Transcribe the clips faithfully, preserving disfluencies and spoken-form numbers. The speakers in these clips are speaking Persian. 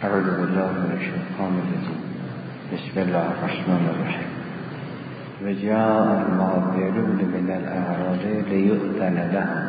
اعوذ بالله من الشیطان الرجیم. بسم الله الرحمن الرحیم. وجاء المعذرون من الأعراب ليؤذن لهم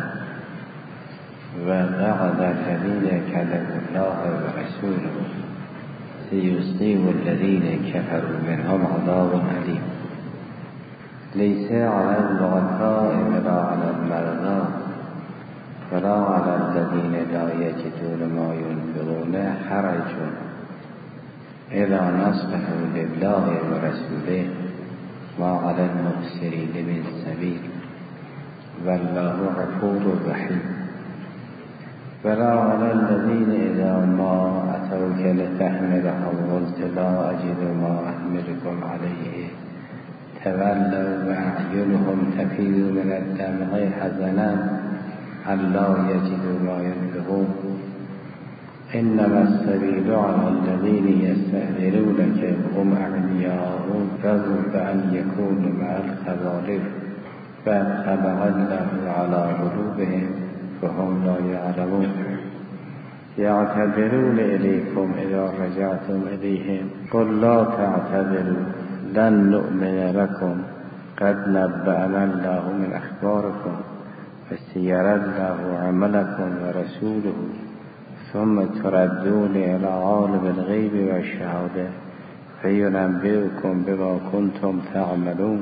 وقعد الذين كذبوا الله ورسوله سيصيب الذين كفروا منهم عذاب أليم. ليس على الضعفاء ولا على المرضى ولا على الذين لا يجدون ما ينفقون حرج إذا نصحوا لله ورسوله ما على المبصرين من سبيل والله غفور رحيم. ولا على الذين إذا ما أتوك لتحملهم قلت لا أجد ما أحملكم عليه تولوا وأعينهم تفيض من الدمع حزنا ألا يجدوا ما ينفقون. إنما السبيل على الذين يستأذنونك وهم أغنياء رضوا بأن يكونوا مع الخوالف فطبع الله على قلوبهم فهم لا يعلمون. يعتذرون إليكم إذا رجعتم إليهم قل لا تعتذروا لن نؤمن لكم قد نبأنا الله من أخباركم فسيرى الله عملكم ورسوله ثم تردون إلى عالم الغيب والشهادة فينبئكم بما كنتم تعملون.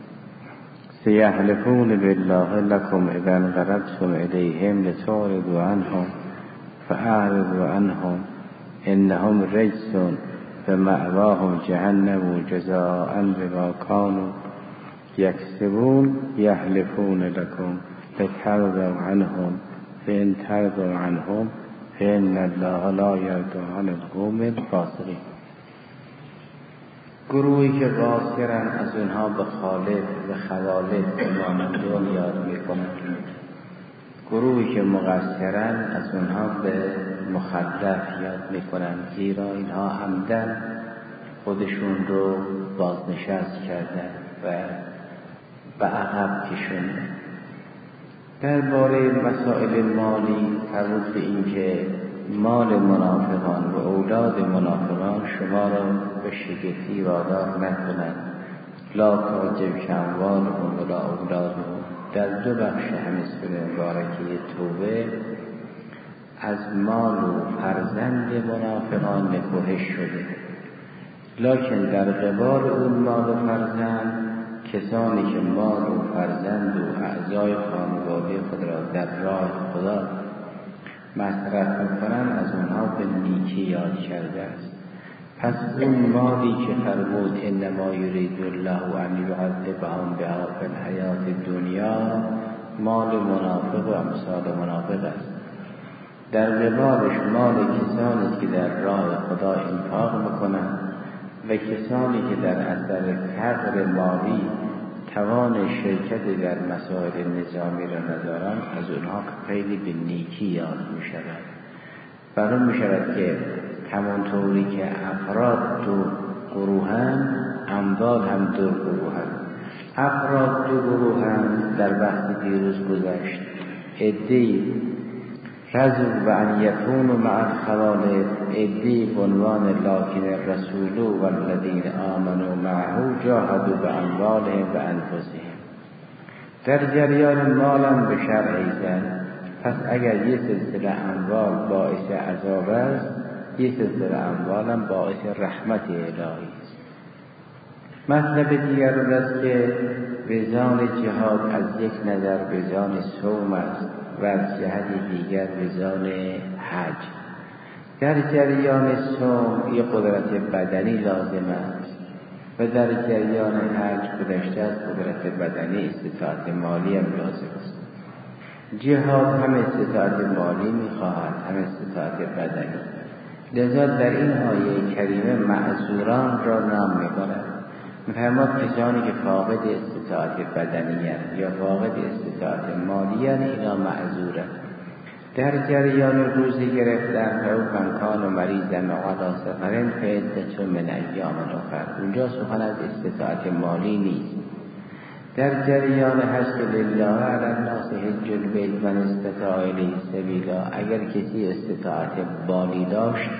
سيحلفون بالله لكم إذا انقلبتم إليهم لتعرضوا عنهم فأعرضوا عنهم إنهم رجس فمأواهم جهنم جزاء بما كانوا يكسبون. يحلفون لكم لترضوا عنهم فإن ترضوا عنهم فإن الله لا يرضى عن القوم الفاسقين. گروهی که قاصرن از اونها به خالف و خوالف امامتون یاد میکنن، گروهی که مقصرن از اونها به مخلف یاد میکنن، زیرا اینها عمدن خودشون رو بازنشست کردن و به عقب کشوندن. درباره مسائل مالی فرض به این که مال منافقان و اولاد منافقان شما را به شگفتی وادار نکنند. لا تعجب اموالهم ولا اولادهم. در دو بخش همین سوره مبارکه توبه از مال و فرزند منافقان نکوهش شده، لکن در قبال اون مال و فرزند کسانی که مال و فرزند و اعضای خانواده خود را در راه خدا مصرف میکنن از اونها به نیکی یاد کرده است. پس اون مالی که فرمود انما یرید الله ان یعذبهم بها فی الحیات دنیا مال منافق و امثال منافق است. در قبالش مال کسانی که در راه خدا انفاق میکنند و کسانی که در اثر فقر مالی توان شرکت در مسائل نظامی را ندارند از اونها خیلی به نیکی یاد می شود. برای می شود که همانطوری که افراد دو گروه هم اموال هم دو گروه هم. افراد دو گروه هم در بحث دیروز گذشت. عده‌ای رضوا بأن یکونوا مع الخوالف، عده‌ای بعنوان لکن الرسول والذین آمنوا معه جاهدوا بأموالهم و انفسهم. در جریان مالم به شرع ایزن. پس اگر یه سلسله اموال باعث عذاب است، یه سلسله اموالم باعث رحمت الهی است. مطلب دیگر است که وزان جهاد از یک نظر وزان صوم است و از جهت دیگر وزان حج. در جریان صوم یک قدرت بدنی لازم است و در جریان حج گذشته از قدرت بدنی استطاعت مالی هم لازم است. جهاد هم استطاعت مالی می‌خواهد هم استطاعت بدنی. لذا در این آیه کریمه معذوران را نام می‌برد. می‌فرماید کسانی که فاقد استطاعت بدنی هستند یا فاقد استطاعت مالی هستند اینا معذورند. در جریان روزی گرفتن و او کان و مریضن و علی سفرن فعدة من ایام اخر. اونجا سخن از استطاعت مالی نیست. در جریان حج لله علی الناس حج البیت من استطاع الیه سبیلا. اگر کسی استطاعت مالی داشت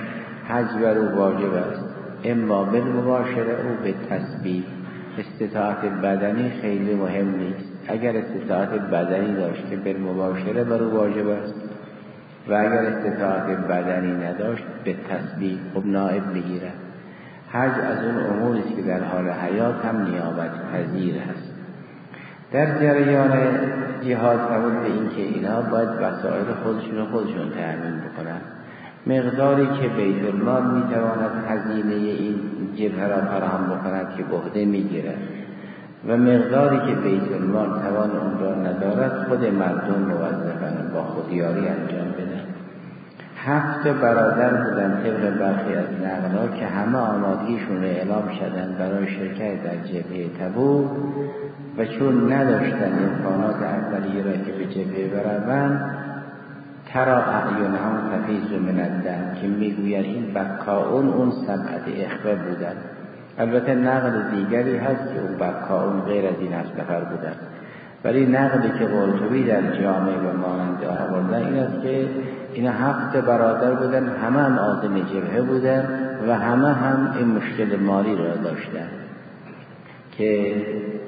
حج بر او واجب است، اما بالمباشره او به تسبیح. استطاعت بدنی خیلی مهم نیست. اگر استطاعت بدنی داشت که بالمباشره بر او واجب است و اگر استطاعت بدنی نداشت به تسبیح خب نائب میگیرد. حج از اون اموری است که در حال حیات هم نیابت پذیر است. در جریان جهاد قبول به این که اینا باید وسایل خودشون و خودشون تأمین بکنن. مقداری که بیت المال میتواند هزینه این جبهه را فراهم بکند که به عهده میگیرد و مقداری که بیت المال توان اون را ندارد خود مردم موظفند با خودیاری انجام بدن. هفت برادر بودن طبق برخی از نقل‌ها که همه آمادگیشون رو اعلام شدن برای شرکت در جبهه تبوک و چون نداشتن امکانات اولیه را که به جبهه بروند، ترا اعینهم تفیض من الدم که میگوید این بکاؤون اون سبعت اخوه بودن. البته نقل دیگری هست که اون بکاؤون غیر از این هفت نفر بودن، ولی نقلی که قرطبی در جامع و مانند آوردن این است که اینا هفت برادر بودن، همه هم عازم جبهه بودن و همه هم این مشکل مالی را داشتن که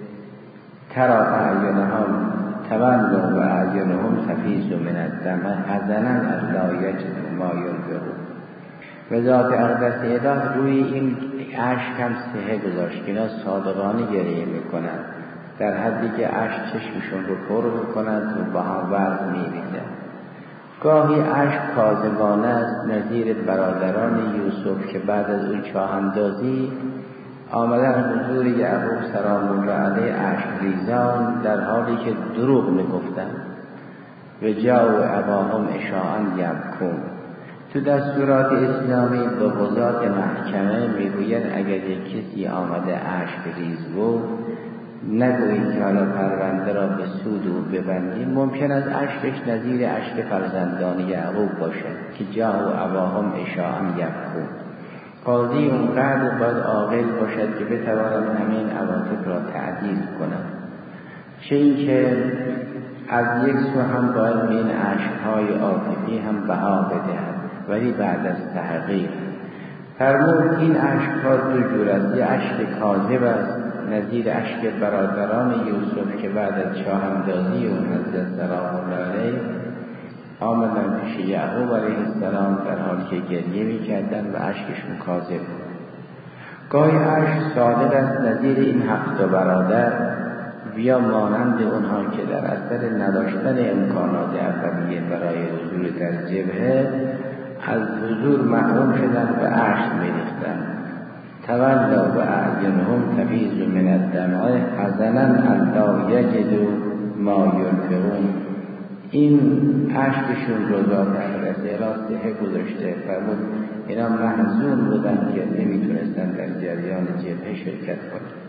ترا اعینهم تولوا و اعینهم تفیض من الدم حزنا الا یجدوا ما ينفقون. و ذات اقدس اله روی این اشک هم سهه گذاشت که اینا صادقانه گریه میکنند، در حدی که اشک چشمشون رو پر میکنند و با هم ورد میریزند. گاهی اشک کاذبانه است، نظیر برادران یوسف که بعد از اون چاه اندازی آمدن حضور یعقوب سلام الله علیه اشک ریزان در حالی که دروغ میگفتند و جاءوا اباهم عشاء یبکون. تو دستورات اسلامی به قضات محکمه میگوید اگر یک کسی آمده اشک ریز بود نگویید که حالا پرونده را به سود او ببندیم، ممکن است اشکش نظیر اشک فرزندان یعقوب باشد که جاءوا اباهم عشاء یبکون. قاضی اونقدر باید عاقل باشد که بتواند همین عواطف را تعدیل کند، چه اینکه از یک سو هم باید این اشک‌های عاطفی هم بها بدهد، ولی بعد از تحقیق. فرمود این اشک‌ها دو جور است، یه اشک کاذب است نظیر اشک برادران یوسف که بعد از چاه اندازی اون حضرت سلام الله علیه آمدن پیش یعقوب علیه السلام در حالی که گریه می‌کردن و اشکشون کاذب بود. گاهی اشک صادق است نظیر این هفت برادر بیا مانند اونها که در اثر نداشتن امکانات اولیه برای حضور در جبهه از حضور محروم شدن و اشک می‌ریختند. تولوا و اعینهم تفیض من الدمع حزنا الا یجدوا ما ينفقون. این اشکشون رو ذات اقدس اله سهه گذاشته. فرمود اینا محزون بودن که نمیتونستن در جریان جبهه شرکت کنند.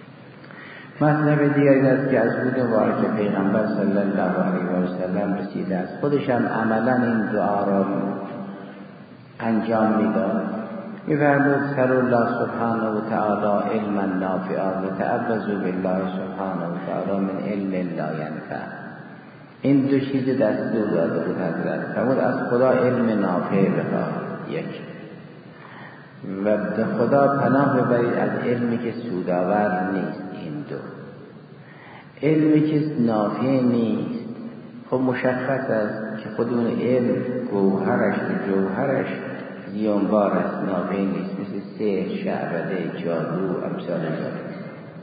مطلب دیگری است که از بود مبارک پیغمبر صلی الله علیه و سلم رسیده است. خودش هم عملا این دعا را انجام میداد. می‌فرمود سر الله سبحانه و تعالی علما نافعا و تعوذوا بالله سبحانه و تعالی من علم لا ینفع. این دو چیز دستور داده بود حضرت. فرمود از خدا علم نافع بخواهید یک، و به خدا پناه ببرید از علمی که سودآور نیست. این دو علمی که نافع نیست خب مشخص است که خود اون علم گوهرش و جوهرش زیانبار است، نافع نیست، مثل سحر، شعبده، جادو، امثال ذلک.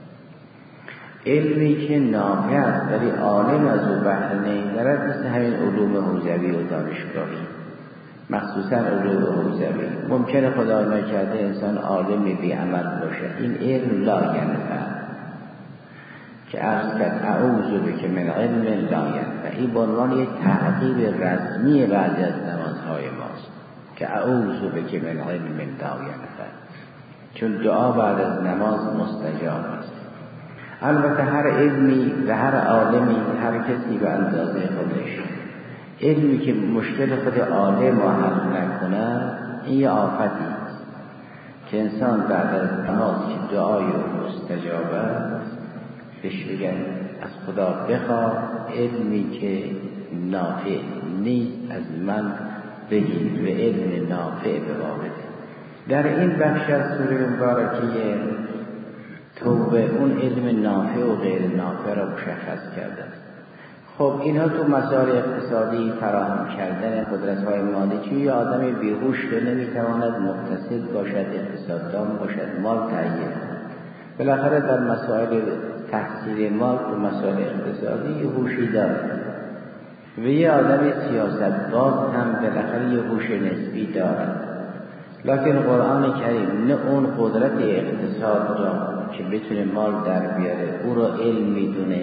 علمی که نافع است ولی عالم از او بهره نمیبرد مثل همین علوم حوزوی و دانشگاهی، مخصوصا علوم حوزوی. ممکنه خدا نکرده انسان عالمی بی عمل باشه، این علم لا ینفع که عرض کرد اعوذ بک من علم لا ینفع. این به عنوان یک تعقیب رسمی بعد از نمازهای ماست که اعوذ بک من علم لا ینفع، چون دعا بعد از نماز مستجاب است. البته هر علمی و هر عالمی هر کسی به اندازه خودش، علمی که مشکل خود عالم را حل نکنه این یه آفتی است که انسان بعد از نماز که دعای مستجاب است بهش بگن از خدا بخواه علمی که نافع نیست از من بگیر و علم نافع به ما بده. در این بخش از سوره مبارکه توبه اون علم نافع و غیر نافع را مشخص کرده است. خب اینها تو مسائل اقتصادی فراهم کردن قدرت‌های مالی، یا آدم بیهوش رو نمیتواند مقتصد باشد، اقتصاددان باشد، مال تهیه کند. بالاخره در مسائل تحصیل مال و مسائل اقتصادی یه هوشی دارد و یه آدم سیاست باز هم بالاخره یه هوش نسبی دارد. لکن قرآن کریم نه اون قدرت اقتصاد را که بتونه مال در بیاره او را علم میدونه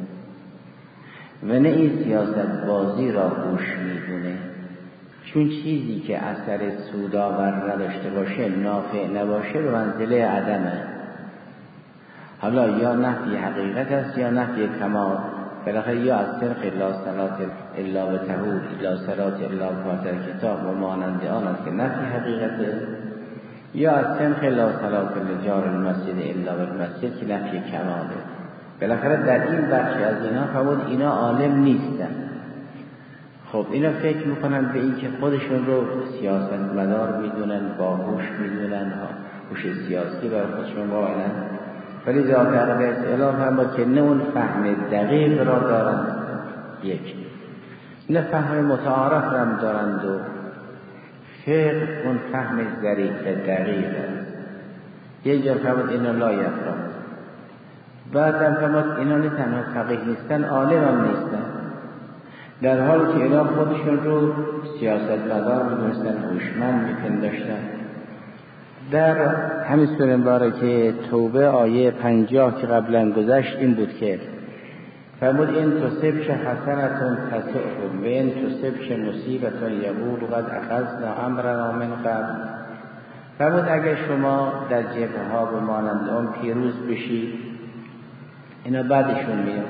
و نه این سیاست بازی را هوش میدونه، چون چیزی که اثر سودآور نداشته باشه، نافع نباشه، به منزله عدمه. حالا یا نفی حقیقت است یا نفی کمال. بالاخره یا از طریق لا صلاة الا بطهور، لا صلاة الا بفاتحه کتاب و مانند آن است که نفی حقیقته، یا از طریق لا صلاة لجار المسجد الا بالمسجد که نفی کماله. بالاخره در این بخش از اینا فرمود اینا عالم نیستن. خب اینا فکر میکنن به این که خودشون رو سیاستمدار میدونن، باهوش میدونن، هوش سیاسی برای خودشون قائلن، ولی ذات اقدس اله فرمود که نه اون فهم دقیق را دارند، یک نه فهم متعارف را دارند و فقه اون فهم ظریف دقیق است. یک جا فرمود اینا لا یفقهون، بعد هم فرمود اینا نه تنها فقیه نیستن، عالم هم نیستن، در حالی که اینا خودشون رو سیاستمدار میدونستن، هوشمند میپنداشتن. در همین سوره مبارکه توبه آیه پنجاه که قبلا گذشت این بود که فرمود این تصبش حسنتون تسؤهم و این تصبش مصیبتون یقول قد اخذنا امرنا من قبل. فرمود اگر شما در جبهه ها به مانند اون پیروز بشید، اینا بعدشون میاد،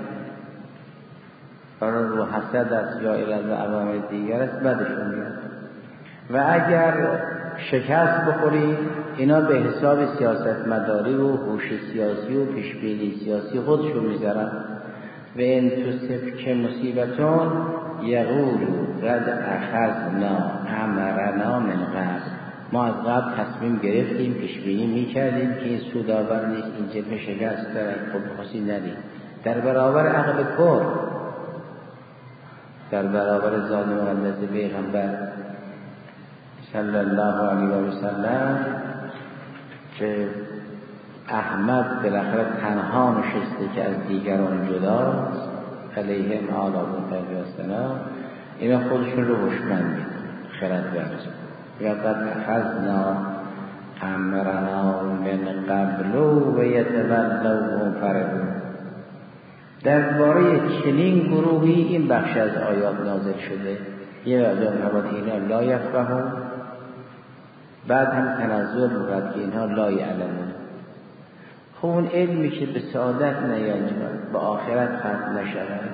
برای رو حسد است یا ایرز عوامل دیگر است، بعدشون میاد. و اگر شکست بخورید، اینا به حساب سیاست مداری و هوش سیاسی و پیشبینی سیاسی خودشون میذارن. و این تصب که مصیبتون یقول قد اخذنا امرنا من قبل، ما از قبل تصمیم گرفتیم، پیشبینی میکردیم که این سودآور نیست، این جبهه شکست دارد، خب خاصی ندید. در برابر عقل کفر، در برابر ذات مقدس پیغمبر صلی الله علیه و سلم که احمد بالاخره تنها نشسته که از دیگران جداست، علیهم آلابون تقیی و سلام، اینا خودشون رو هوشمند میدن، خرد ورز و قد اخذنا امرنا من قبل و یتولوا فرحون. درباره چنین گروهی این بخش از آیات نازل شده. یه مقدار فرمود اینا لا یفقهون، بعد هم تنزل بود که اینها لا یعلمون. خب اون علمی که به سعادت نیانجامد، به آخرت ختم نشود،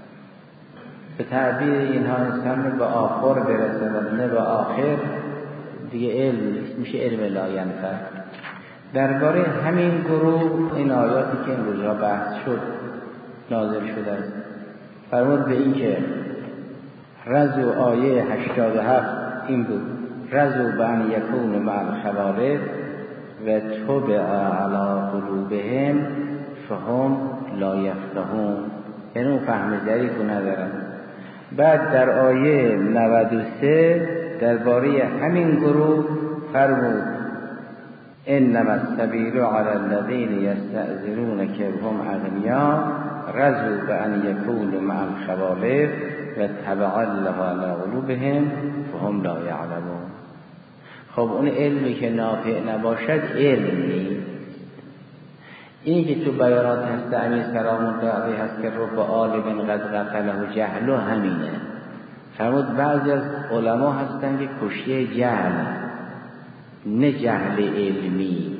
به تعبیر اینها انسان به آخر برسد نه به آخر، دیگه علم نیست، میشه علم لا ینفع. درباره همین گروه این آیاتی که این روزها بحث شد نازل شده است. فرمود به این که رزو آیه هشتاد و هفت این بود، رزو بان یکون مع الخوالف و طبع علی قلوبهم فهم لا یفقهون، یعنی اون فهم ظریف رو ندارن. بعد در آیه نود و سه درباره همین گروه فرمود انما السبیل علی الذین یستأذنونک هم اغنیا رضوا بان یکونوا مع الخوالف و طبع الله علی قلوبهم فهم لا یعلمون. خب اون علمی که نافع نباشد علم نیست. این که تو بیانات هست امیر سلام الله علیه هست که رو به عالم قد غفله جهل و همینه. فرمود بعضی از علما هستن که کشته جهل، نه جهل علمی،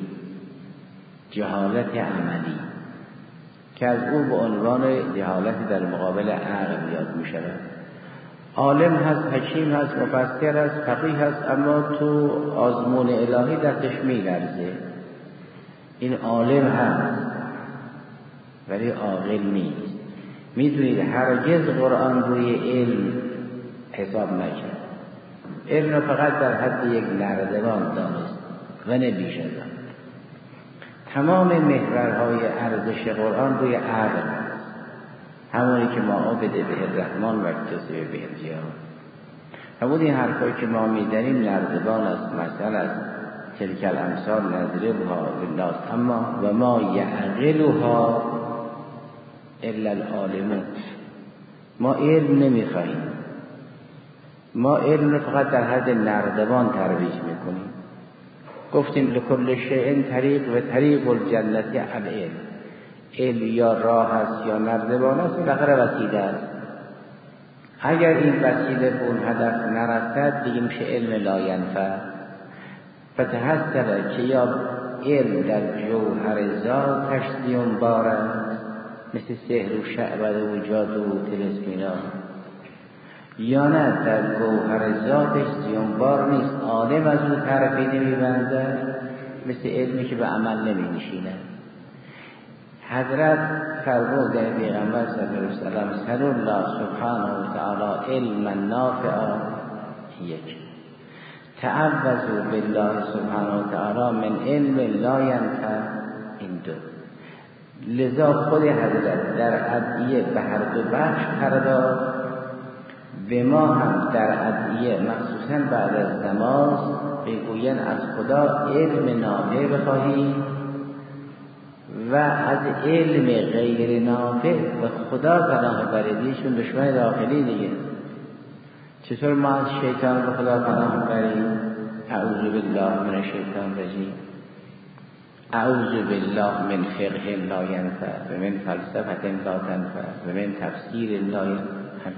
جهالت عملی که از او به عنوان جهالت در مقابل عقل یاد می شود. عالم هست، حکیم هست، مفسر هست، فقیه هست، اما تو آزمون الهی دستش می لرزه. این عالم هست ولی عاقل نیست. میدونید هرگز قرآن روی علم حساب نکرد، علم را فقط در حد یک نردبان دانست. و نه بیش از آن. تمام محورهای ارزش قرآن روی عقل است، همونی که ما عبد به الرحمن و اکتسب به الجهاد. همون این حرفایی که ما میزنیم نردبان است، مثل است، تلک الامثال نضربها للناس اما و ما یعقلها الا العالمون. ما علم نمیخواهیم، ما علم رو فقط در حد نردبان ترویج میکنیم. گفتیم لکل شیء طریق و طریق الجنت العلم. علم یا راه است یا نردبان است، فقط وسیله است. اگر این وسیله به اون هدف نرسد دیگه میشه علم لا ینفع. فتحصل که یا علم در جوهر ذاتش زیانبار است، مثل سحر و شعبد و جادو و تلسمینا، یا نه در جوهر ذاتش زیانبار نیست، عالم از اون طرفی نمیبنده، مثل علمی که به عمل نمی نشینه. حضرت فرمودن پیغمبر صلی الله علیه و سلم سأل الله سبحانه و تعالی علما نافعا، یک تعوذوا بالله سبحانه و تعالی من علم لا ینفع، این دو. لذا خود حضرت در ادعیه به هر دو بخش پرداخت. به ما هم در ادعیه مخصوصا بعد از نماز بگوین از خدا علم نافع بخواهی و از علم غیر نافع به خدا پناه بریدیشون دشمن داخلی دیگه. چطور ما از شیطان به خدا پناه بریم؟ اعوذ بالله من الشیطان الرجیم، اعوذ بالله من فقه لا ینفع و من فلسفه لا تنفع و من تفسیر لا ینفع،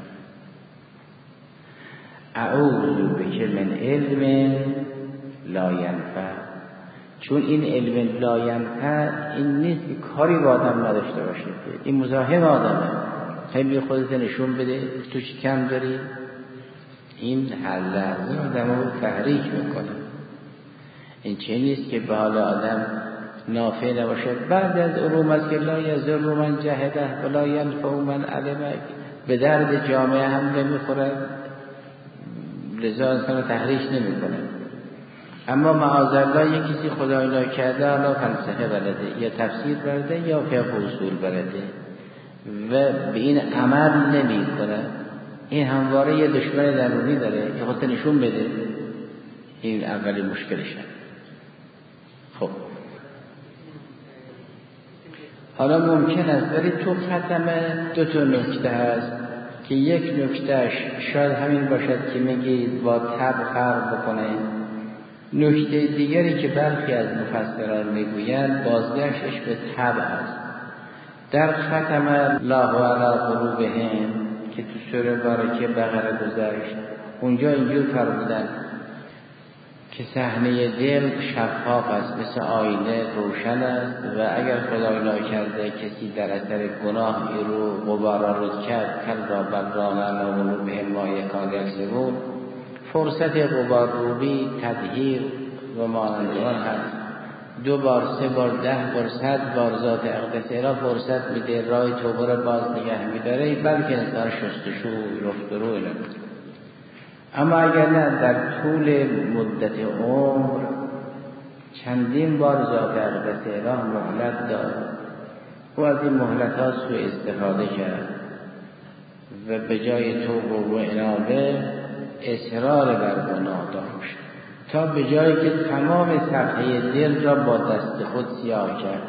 اعوذ بک من علم لا ینفع. چون این علم لا ینفع این نیست که کاری با آدم نداشته باشه، این مزاحم آدمه، خیلی خودت نشون بده تو چی کم داری. این هر لحظه آدم رو تحریک میکنه. این چه نیست که به حال آدم نافع نباشه. بعد از علوم است که لا یضر من جهده ولا ینفع من علمه، به درد جامعه هم نمیخوره، لذا انسان تحریک نمیکنه. اما معاذالله یک کسی خدای ناکرده حالا فلسفه بلده یا تفسیر بلده یا فقه اصول بلده و به این عمل نمیکنه، این همواره یه دشمن درونی داره که خودت نشون بده. این اولی مشکلشه. خب حالا ممکن است ولی تو ختمه دو تا نکته هست که یک نکتهش شاید همین باشد که میگی با طبع فرق بکنه. نکته دیگری که برخی از مفسران میگویند بازگشتش به طبع است. در ختم الله علی قلوبهم که تو سوره بارکه بقره گذشت، اونجا اینجور فرمودن که صحنه دل شفاف است، مثل آینه روشن است و اگر خدای ناکرده کسی در اثر گناه رو غبار رد کرد کلا بل ران علی قلوبهم ما یکاد یکسبون، فرصت غبار روبی تطهیر و مانند آن هست. دو بار سه بار ده بار صد بار ذات اقدس اله فرصت میده، راه توبه را باز نگه میداره، بلکه انسان شستشو رفت رو نمیده. اما اگر نه در طول مدت عمر چندین بار ذات اقدس اله مهلت داد، او از این مهلت ها سوء استفاده کرد و به جای توبه و انابه اصرار بر گناه داشت تا به جایی که تمام صفحه دل را با دست خود سیاه کرد.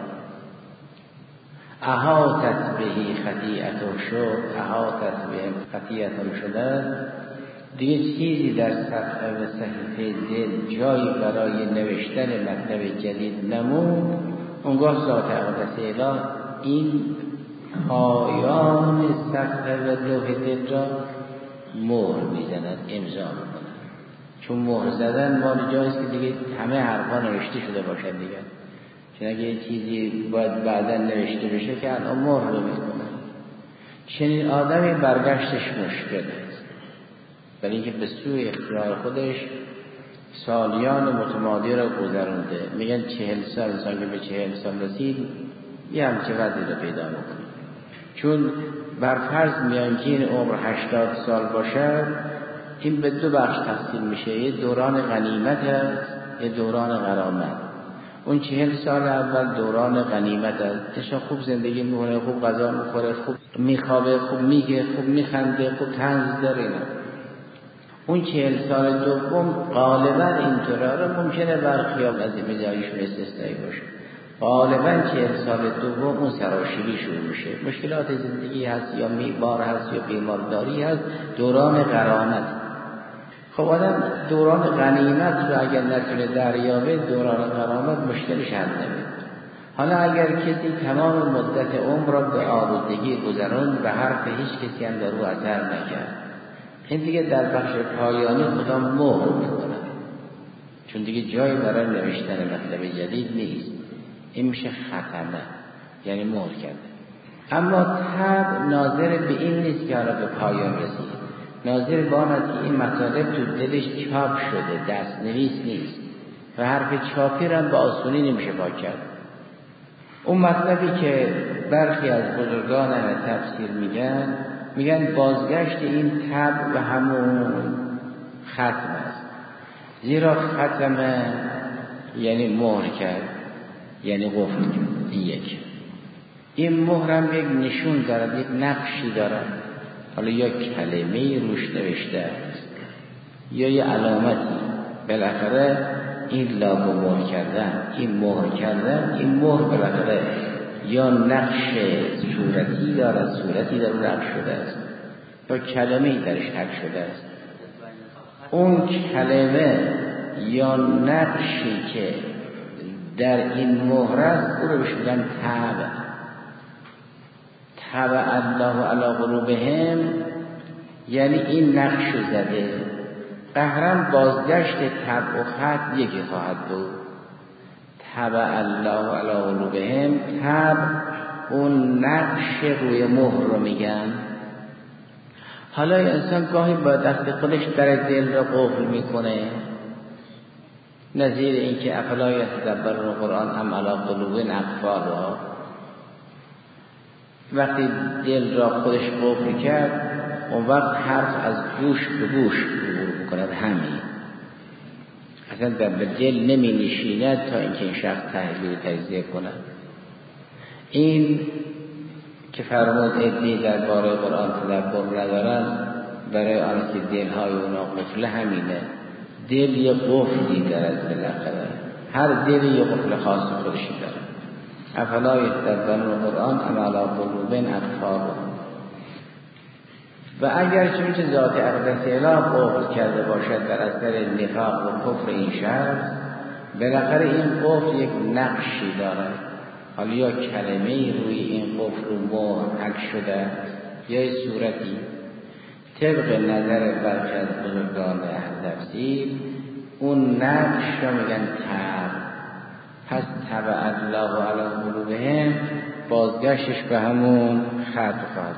احاطت بهی خطیئته شد، احاطت به خطیئته شده، دیگه چیزی در صفحه و صحیفه دل جایی برای نوشتن مطلب جدید نمود. اونگاه ذات اقدس اله این پایان صفحه و لوح دل را مهر میزند، امضا میکنند. چون مهر زدن مال جاییست که دیگه همه حرفا نوشته شده باشد دیگه، چون اگه یه چیزی باید بعدا نوشته بشه که الان مهر رو میکنن. چنین آدمی برگشتش مشکل است، برای اینکه به سوی اختیار خودش سالیان متمادی را گذرونده. میگن چهل سال انسان که به چهل سال رسید یه همچه وضعی رو پیدا میکنه. چون بر فرض میان که این عمر هشتاد سال باشد، این به دو بخش تقسیم میشه. یه دوران غنیمت هست، یه دوران غرامت. اون چهل سال اول دوران غنیمت است، انسان خوب زندگی میکنه، خوب غذا میخوره، خوب میخوابه، خوب میگه، خوب میخنده، خوب طنز داره. اون چهل سال دوم غالبا اینطوره. ممکنه برخی ها از این مزاجشون استثنایی باشه، غالبا چهل سال دوم اون سراشیبی شروع میشه، مشکلات زندگی هست یا میبار هست یا بیمارداری هست، دوران غرامت. خب آدم دوران غنیمت رو اگر نتونه دریابه، دوران غرامت مشکلش حل نمیشه. حالا اگر کسی تمام مدت عمر را به آلودگی گذران و حرف هیچ کسی هم در او اثر نکرد، این دیگه در بخش پایانی خدا مهر میکنه، چون دیگه جایی برای نوشتن مطلب جدید نیست. این میشه ختمه، یعنی مهر کرده. اما طبع ناظر به این نیست که حالا به پایان رسید، ناظر به آن است که این مطالب تو دلش چاپ شده، دست نویس نیست و حرف چاپی را به آسونی نمیشه پاک کرد. اون مطلبی که برخی از بزرگان تفسیر میگن، میگن بازگشت این طبع و همون ختم است. زیرا ختم یعنی مهر کرد، یعنی قفل کرد. یک این مهر هم یک نشون دارد، یک نقشی دارد، حالا یا کلمه‌ای روش نوشته است یا یه علامتی. بالاخره این لابو مهر کردن، این مهر کردن، این مهر بالاخره یا نقش صورتی دارد، صورتی در اون نقش شده است، یا کلمه‌ای درش حک شده است. اون کلمه یا نقشی که در این مهر است، او رو بهش میگن طبع. طبع الله علی قلوبهم، یعنی این نقش زده. قهرن بازگشت طبع و خط یکی خواهد بود. طبع الله علی قلوبهم، طبع اون نقش روی مهر رو میگن. حالا انسان گاهی با دست خودش در دل را قفل میکنه، نظیر اینکه افلا یتدبرون القرآن ام علی قلوب اقفالها. وقتی دل را خودش قفل کرد، اون وقت حرف از گوش به گوش عبور میکند. همین اصلا در دل نمی نشیند تا اینکه این شخص تحلیل تجزیه کند. این که فرمود ادعی در باره قرآن تدبر ندارن، برای آن که دلهای اونا قفل همینه. دل یه قفلی دارد، بالاخره هر دل یه قفل خاص خودشی دارد. افلا یتدبرون القرآن ام علی قلوب اقفالها. و اگر چون که ذات اقدس اله قفل کرده باشد در اثر نفاق و کفر این شخص، بالاخره این قفل یک نقشی دارد، حالا یا کلمه‌ای روی این قفل و مهر حک شده یا صورتی. طبق نظر برخی از بزرگان اهل تفسیر، اون نقش را میگن طبع. پس طبع الله علی قلوبهم بازگشتش به همون خط خواهد.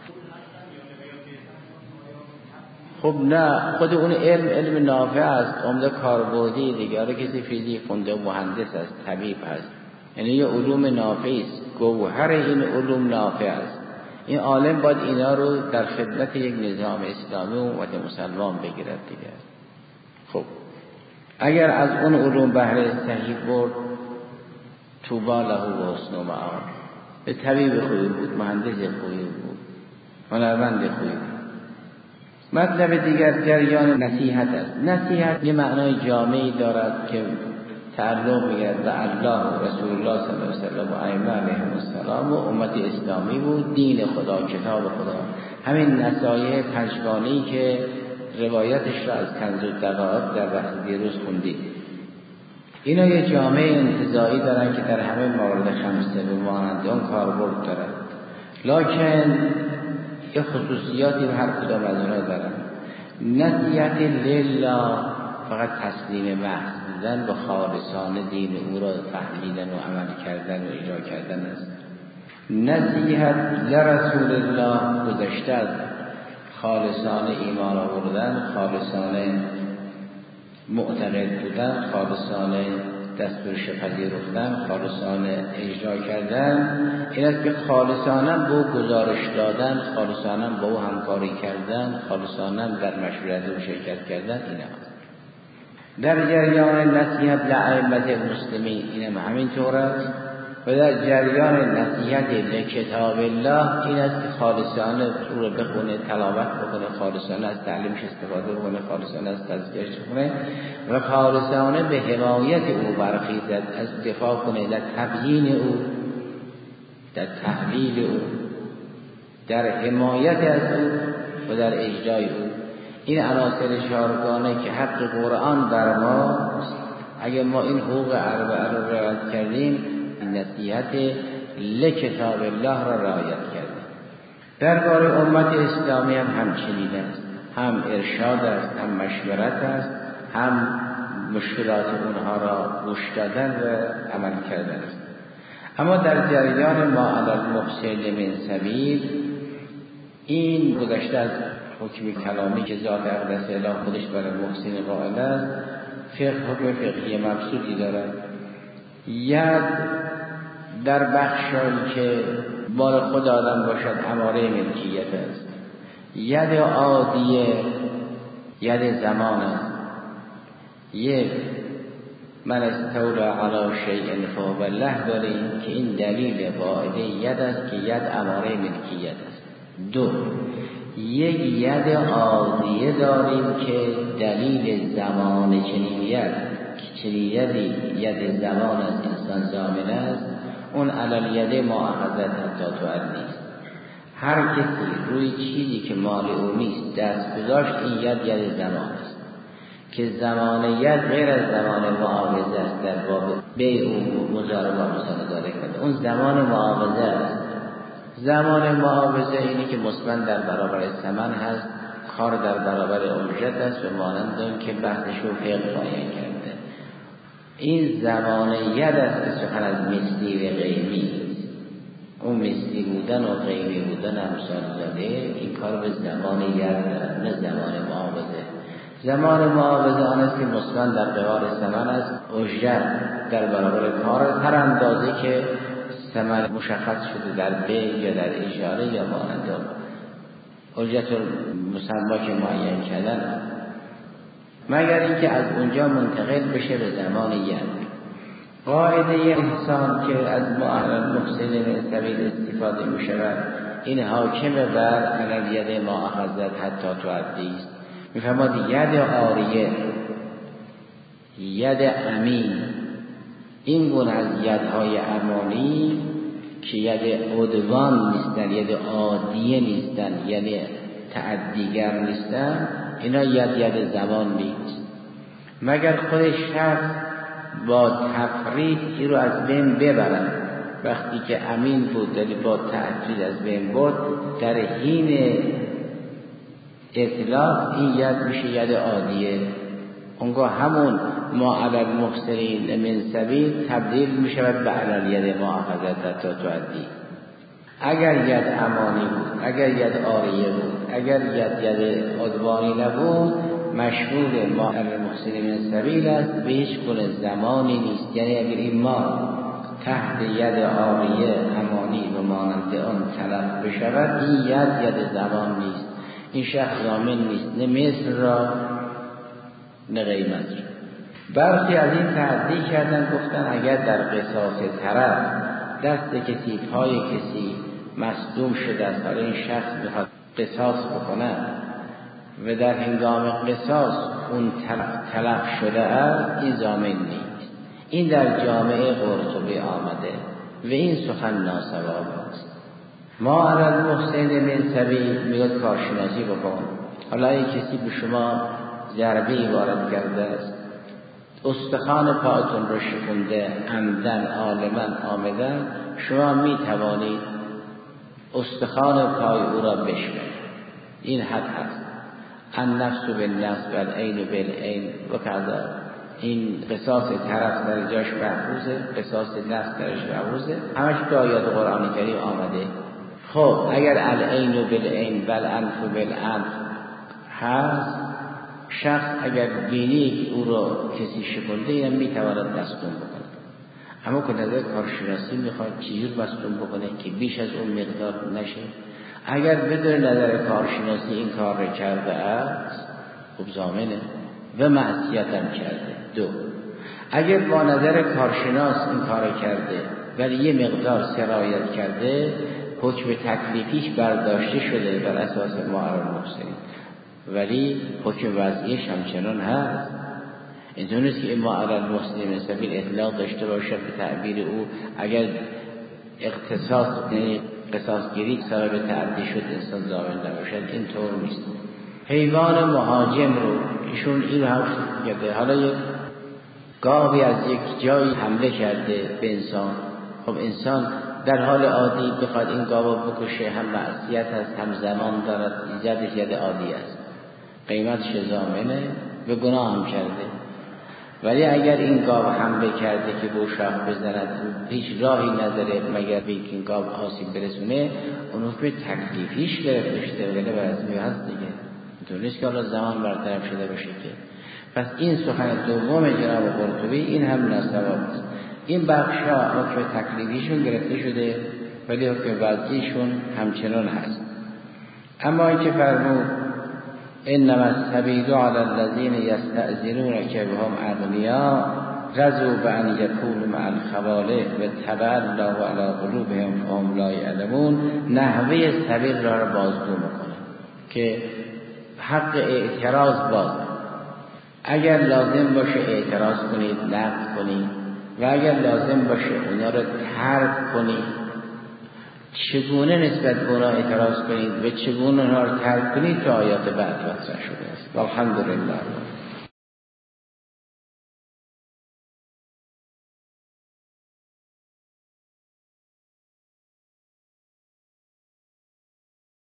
خب نه، خود اون علم علم نافع است، عمده کاربردی دیگه. آره کسی فیزیک خونده، مهندس است، طبیب است، یعنی یه علوم نافعی است. گوهر این علوم نافع است. این عالم باید اینا رو در خدمت یک نظام اسلامی و امت مسلمان بگیرد دیگه. خب اگر از اون علوم بهره صحیح برد، طوبی له و حسن مآب. به طبیب خوبی بود، مهندس خوبی بود، هنرمند خوبی بود. مطلب دیگر جریان نصیحت است. نصیحت یه معنای جامعی دارد که تعلق می‌گیرد به الله و رسول الله صلی الله علیه و آله و ائمه علیهم السلام و امت اسلامی بود، دین خدا، کتاب خدا. همین نصایح پنجگانه‌ای که روایتش را از کنز الدقائق در بحث دیروز خوندید، اینا یه جامعه انتزاعی دارن که در همه موارد خمسه به مانند اون کاربرد دارن، لکن یه خصوصیاتی به هر کدام از اونها دارن. نصیحت لله فقط تسلیم محض بودن و خالصانه دین او را فهمیدن و عمل کردن و اجرا کردن است. نصیحت لرسول الله گذشته از خالصانه ایمان آوردن، خالصانه معتقد بودن، خالصانه دستورش پذیرفتن، خالصانه اجرا کردن. این است که خالصانه به او گزارش دادن، خالصانه با او همکاری کردن، خالصانه در مشورت او شرکت کردن. این است در جریان نصیحت لائمه المسلمین اینم همینطور است و در جریان نصیحت لکتاب الله این است که خالصانه رو بخونه، تلاوت بکنه، خالصانه از تعلیمش استفاده بکنه، خالصانه از تذکرش بکنه و خالصانه به حمایت او برخیزد، از دفاع کنه در تبیین او، در تحلیل او، در حمایت از او و در اجرای او. این عناصر چهارگانه که حق قرآن بر ماست، اگر ما این حقوق اربعه را رعایت کردیم نصیحت لکتاب الله را رعایت کردیم. درباره امت اسلامی هم همچنین است، هم ارشاد است، هم مشورت است، هم مشکلات اونها را گوش دادن و عمل کردن است. اما در جریان ما علی المحسن من سبیل، این گذشته از حکم کلامی که ذات اقدس اله خودش برای محسن قائل است، فقه حکم فقهی مبسوطی دارد. ید در بخشایی که بار خود آدم باشد اماره ملکیت است. ید عادیه ید زمان است. یک من استولا علی شیء فهو له داریم که این دلیل قاعده ید است که ید اماره ملکیت است. دو یک ید عادیه داریم که دلیل زمان چنین ید که چنین یدی ید زمان است، انسان زامن است، اون علل ید ما اخذت حتی تؤدی است. هر کسی روی چیزی که مال او نیست دست گذاشت، این ید ید زمان است که زمان ید غیر از زمان معاوضه است. در باب بیع و مضاربه مثلا داره کرده، اون زمان معاوضه است. زمان معاوضه اینی که مثمن در برابر ثمن هست، کار در برابر اجرت است و مانند اون که بحثش رو فقه بیان کرده. این زمان ید است که سخن از مثلی و غیمی، اون مثلی بودن و غیمی بودن امثال زده، این کار به زمان ید دارد، نه زمان معاوضه. زمان معاوضه آن است که مثمن در قبال ثمن است، اجرت در برابر کار هر اندازه که ثمن مشخص شده در بیع یا در اجاره یا مانند اون، اجرت مسما که معین کردن، مگر اینکه از اونجا منتقل بشه به زمان ید. قاعده احسان که از معلم محسن من سبیل استفاده می شود، این حاکم بر علل ید ما اخذت حتی تؤدی است. می فرماد ید عاریه، ید امین، این گونه از یدهای امانی که ید عدوان نیستن، ید عادیه نیستن، یعنی تعدیگر نیستن، اینا ید ید زمان نیست، مگر خود شخص با تفرید این رو از بین ببرن. وقتی که امین بود دلی با تعدید از بین بود، در حین اطلاق این ید میشه ید عادیه. اونگاه همون ما علی المحسنین من سبیل تبدیل میشود به علی ید ما اخذت حتی تؤدی. اگر ید امانی بود، اگر ید عاریه بود، اگر ید ید عدوانی نبود، مشمول ما علی المحسنین من سبیل است، به هیچ گونه زمانی نیست. یعنی اگر این مال تحت ید عاریه امانی و مانند آن تلف بشود، این ید ید زمان نیست، این شخص ضامن نیست، نه مثل را نه قیمت را. برخی از این تعدی کردن، گفتن اگر در قصاص طرف دست کسی پای کسی مصدوم شده است، برای این شخص میخواد قصاص بکنه و در هنگام قصاص اون تلف شده است، این ضامن نیست. این در جامعه قرطبی آمده و این سخن ناسواب است. ما علی المحسن من سبیل میگه کارشناسی بکن. حالا این کسی به شما ضربه‌ای وارد کرده است، استخوان پایتون رو شکونده عمدن عالما آمدن، شما می توانید استخوان پای او را بشکنید. این حد هست. النفس بالنفس والعین بالعین و کذا. این قصاص طرف در جاش محفوظه، قصاص نفس درش محفوظه، همش تو آیات قرآن کریم آمده. خب اگر العین بالعین والانف بالانف هست، شخص اگر بینی او را کسی شکنده یا میتواند مصدوم بکنه، اما که نظر کارشناسی میخواد چیزی مصدوم بکنه که بیش از اون مقدار نشه. اگر بدون نظر کارشناسی این کار را کرده است، خب ضامنه. و معصیتم کرده. دو، اگر با نظر کارشناس این کار کرده ولی یه مقدار سرایت کرده، حکم تکلیفیش برداشته شده بر اساس ما علی المحسنین، ولی حکم وضعیش همچنان هست. اینطور نیست که ما علی المحسنین سبیل اطلاق داشته باشد به تعبیر او اگر اختصاص قصاص گیری سبب تعدی شد انسان ضامن نباشد. این طور نیست. حیوان مهاجم رو ایشون این هم کرده، حالا یک گاوی از یک جایی حمله کرده به انسان، خب انسان در حال عادی بخواد این گاو رو بکشه هم معصیت هست، هم زمان دارد، ایجادش ید عادی است، قیمتش ضامنه، به گناه هم کرده. ولی اگر این گاو حمله کرده که به شاخ بزند، هیچ راهی نداره مگر به این گاو آسیب برسونه، اون حکم تکلیفیش گرفته شده ولی وضعی هست دیگه. اینطور نیست که حالا زمان برطرف شده باشه که. پس این سخن دوم جناب قرطبی این هم ناصواب است. این بخشا حکم تکلیفیشون گرفته شده ولی حکم وضعیشون همچنان هست. اما اینکه فرمود انما السبیل علی الذین یستأذنونک وهم اغنیاء رضوا بأن یکونوا مع الخوالق و طبع الله علی قلوبهم فهم لا یعلمون، نحوه سبیل را بازگو میکنه که حق اعتراض باز، اگر لازم باشه اعتراض کنید، نقد کنید، و اگر لازم باشه اونا رو ترک کنید. چگونه نسبت به اونا اعتراض کنید و چگونه اونا رو ترک کنید که آیات بعد مطرح شده است. والحمدلله.